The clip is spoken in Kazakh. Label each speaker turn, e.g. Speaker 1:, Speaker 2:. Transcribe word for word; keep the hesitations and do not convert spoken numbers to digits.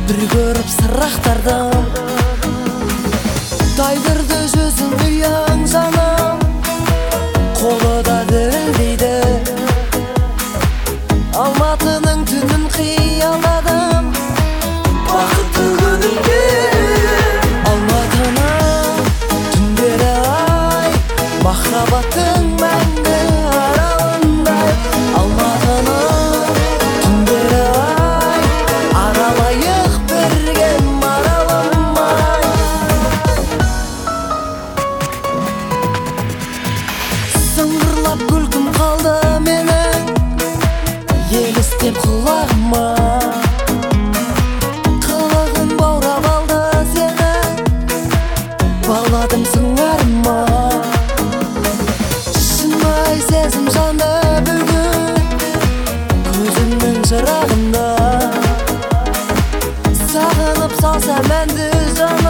Speaker 1: бір көріп сырақтардым. Тайдырды жүзің ұяң жаным, қолы да дірілдейді. Алматының түнін қияладым, бақытты күнімде. Алматының түндері ай, махаббаттың мәңгі аралындай. Алматының түндері ай, аралайық бірге маралымай. Сыңғырлап күлкім қалды менің, елістеп құлағыма. Қылығын баурап алды сені, баладым сыңарыма. Шынай сезім жанды бүгін, көзіңнің жырағында. Сағынып салсам әнді жан